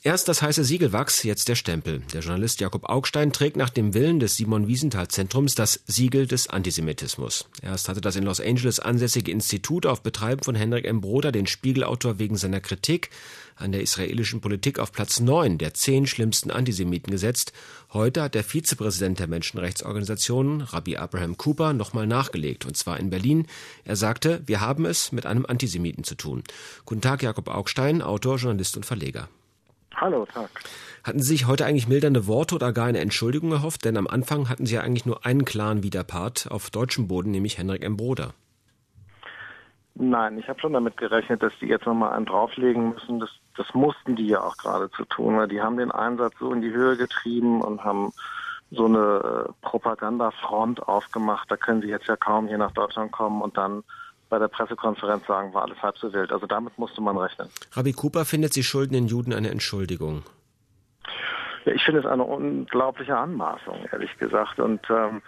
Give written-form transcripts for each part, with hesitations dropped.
Erst das heiße Siegelwachs, jetzt der Stempel. Der Journalist Jakob Augstein trägt nach dem Willen des Simon-Wiesenthal-Zentrums das Siegel des Antisemitismus. Erst hatte das in Los Angeles ansässige Institut auf Betreiben von Henrik M. Broder den Spiegelautor wegen seiner Kritik an der israelischen Politik auf Platz 9 der 10 schlimmsten Antisemiten gesetzt. Heute hat der Vizepräsident der Menschenrechtsorganisation, Rabbi Abraham Cooper, nochmal nachgelegt, und zwar in Berlin. Er sagte, wir haben es mit einem Antisemiten zu tun. Guten Tag, Jakob Augstein, Autor, Journalist und Verleger. Hallo, Tag. Hatten Sie sich heute eigentlich mildernde Worte oder gar eine Entschuldigung erhofft? Denn am Anfang hatten Sie ja eigentlich nur einen klaren Widerpart auf deutschem Boden, nämlich Henrik M. Broder. Nein, ich habe schon damit gerechnet, dass die jetzt nochmal einen drauflegen müssen. Das mussten die ja auch geradezu tun, weil die haben den Einsatz so in die Höhe getrieben und haben so eine Propagandafront aufgemacht. Da können sie jetzt ja kaum hier nach Deutschland kommen und dann bei der Pressekonferenz sagen, war alles halb so wild. Also damit musste man rechnen. Rabbi Cooper findet, Sie schulden den Juden eine Entschuldigung. Ja, ich finde es eine unglaubliche Anmaßung, ehrlich gesagt. Und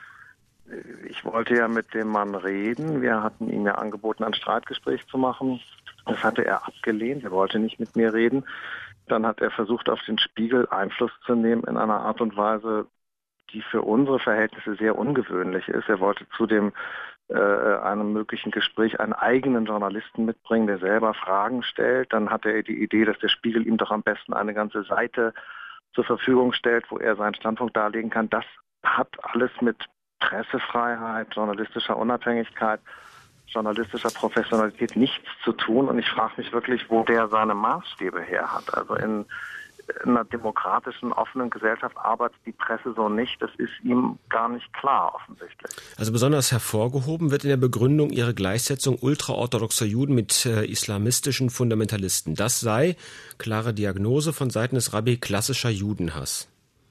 ich wollte ja mit dem Mann reden. Wir hatten ihm ja angeboten, ein Streitgespräch zu machen. Das hatte er abgelehnt. Er wollte nicht mit mir reden. Dann hat er versucht, auf den Spiegel Einfluss zu nehmen in einer Art und Weise, die für unsere Verhältnisse sehr ungewöhnlich ist. Er wollte zu einem möglichen Gespräch einen eigenen Journalisten mitbringen, der selber Fragen stellt. Dann hatte er die Idee, dass der Spiegel ihm doch am besten eine ganze Seite zur Verfügung stellt, wo er seinen Standpunkt darlegen kann. Das hat alles mit Pressefreiheit, journalistischer Unabhängigkeit, journalistischer Professionalität nichts zu tun. Und ich frage mich wirklich, wo der seine Maßstäbe her hat. Also in einer demokratischen, offenen Gesellschaft arbeitet die Presse so nicht. Das ist ihm gar nicht klar, offensichtlich. Also besonders hervorgehoben wird in der Begründung ihre Gleichsetzung ultraorthodoxer Juden mit islamistischen Fundamentalisten. Das sei, klare Diagnose von Seiten des Rabbi, klassischer Judenhass.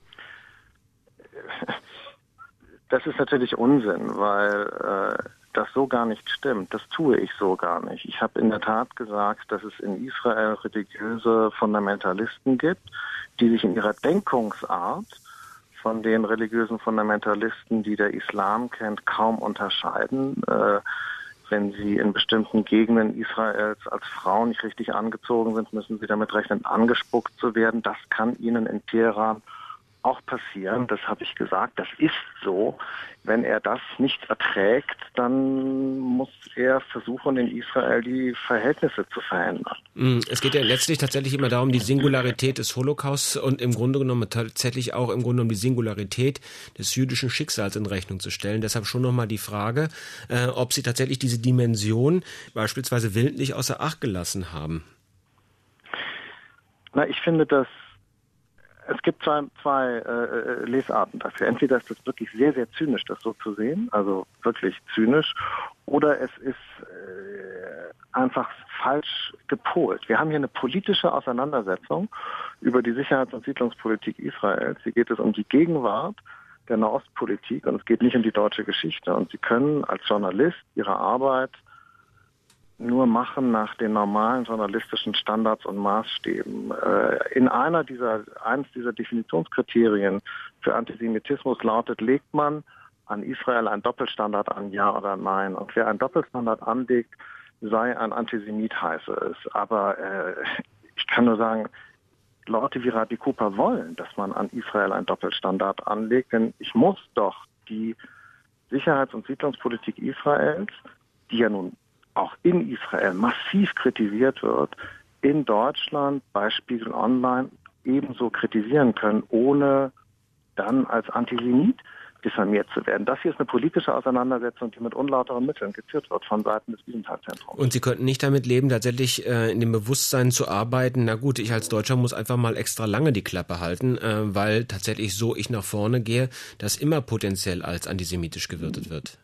Das ist natürlich Unsinn, weil das so gar nicht stimmt. Das tue ich so gar nicht. Ich habe in der Tat gesagt, dass es in Israel religiöse Fundamentalisten gibt, die sich in ihrer Denkungsart von den religiösen Fundamentalisten, die der Islam kennt, kaum unterscheiden. Wenn sie in bestimmten Gegenden Israels als Frauen nicht richtig angezogen sind, müssen sie damit rechnen, angespuckt zu werden. Das kann ihnen in Teheran auch passieren, das habe ich gesagt, das ist so. Wenn er das nicht erträgt, dann muss er versuchen, in Israel die Verhältnisse zu verändern. Es geht ja letztlich tatsächlich immer darum, die Singularität des Holocaust und im Grunde genommen tatsächlich auch im Grunde genommen die Singularität des jüdischen Schicksals in Rechnung zu stellen. Deshalb schon nochmal die Frage, ob Sie tatsächlich diese Dimension beispielsweise willentlich außer Acht gelassen haben. Na, ich finde, dass es gibt zwei Lesarten dafür. Entweder ist es wirklich sehr, sehr zynisch, das so zu sehen, also wirklich zynisch, oder es ist einfach falsch gepolt. Wir haben hier eine politische Auseinandersetzung über die Sicherheits- und Siedlungspolitik Israels. Hier geht es um die Gegenwart der Nahostpolitik und es geht nicht um die deutsche Geschichte. Und Sie können als Journalist Ihre Arbeit nur machen nach den normalen journalistischen Standards und Maßstäben. Eins dieser Definitionskriterien für Antisemitismus lautet, legt man an Israel einen Doppelstandard an, ja oder nein? Und wer einen Doppelstandard anlegt, sei ein Antisemit, heiße es. Aber ich kann nur sagen, Leute wie Rabbi Cooper wollen, dass man an Israel einen Doppelstandard anlegt, denn ich muss doch die Sicherheits- und Siedlungspolitik Israels, die ja nun auch in Israel massiv kritisiert wird, in Deutschland bei Spiegel Online ebenso kritisieren können, ohne dann als Antisemit diffamiert zu werden. Das hier ist eine politische Auseinandersetzung, die mit unlauteren Mitteln geführt wird von Seiten des Wiesenthal-Zentrums. Und Sie könnten nicht damit leben, tatsächlich in dem Bewusstsein zu arbeiten, na gut, ich als Deutscher muss einfach mal extra lange die Klappe halten, weil tatsächlich so ich nach vorne gehe, das immer potenziell als antisemitisch gewertet wird.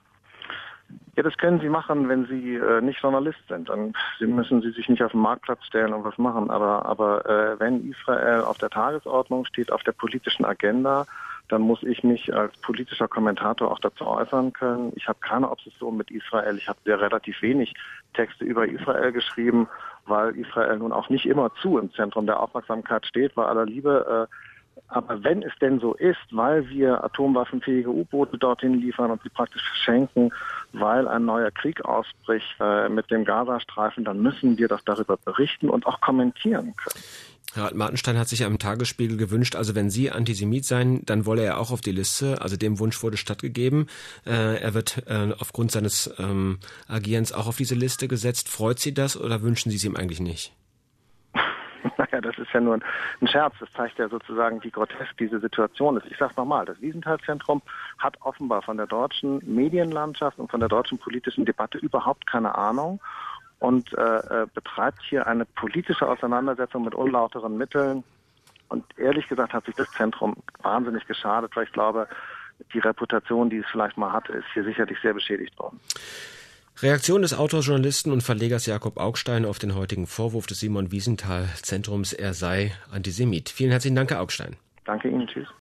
Ja, das können Sie machen, wenn Sie nicht Journalist sind. Dann müssen Sie sich nicht auf den Marktplatz stellen und was machen. Aber wenn Israel auf der Tagesordnung steht, auf der politischen Agenda, dann muss ich mich als politischer Kommentator auch dazu äußern können. Ich habe keine Obsession mit Israel. Ich habe sehr relativ wenig Texte über Israel geschrieben, weil Israel nun auch nicht immerzu im Zentrum der Aufmerksamkeit steht, bei aller Liebe. Aber wenn es denn so ist, weil wir atomwaffenfähige U-Boote dorthin liefern und sie praktisch verschenken, weil ein neuer Krieg ausbricht mit dem Gazastreifen, dann müssen wir doch darüber berichten und auch kommentieren können. Herr Martenstein hat sich ja im Tagesspiegel gewünscht, also wenn Sie Antisemit seien, dann wolle er auch auf die Liste. Also dem Wunsch wurde stattgegeben. Er wird aufgrund seines Agierens auch auf diese Liste gesetzt. Freut Sie das oder wünschen Sie es ihm eigentlich nicht? Naja, das ist ja nur ein Scherz. Das zeigt ja sozusagen, wie grotesk diese Situation ist. Ich sage es nochmal, das Wiesenthal-Zentrum hat offenbar von der deutschen Medienlandschaft und von der deutschen politischen Debatte überhaupt keine Ahnung und betreibt hier eine politische Auseinandersetzung mit unlauteren Mitteln. Und ehrlich gesagt hat sich das Zentrum wahnsinnig geschadet, weil ich glaube, die Reputation, die es vielleicht mal hatte, ist hier sicherlich sehr beschädigt worden. Reaktion des Autors, Journalisten und Verlegers Jakob Augstein auf den heutigen Vorwurf des Simon Wiesenthal-Zentrums, er sei Antisemit. Vielen herzlichen Dank, Herr Augstein. Danke Ihnen, tschüss.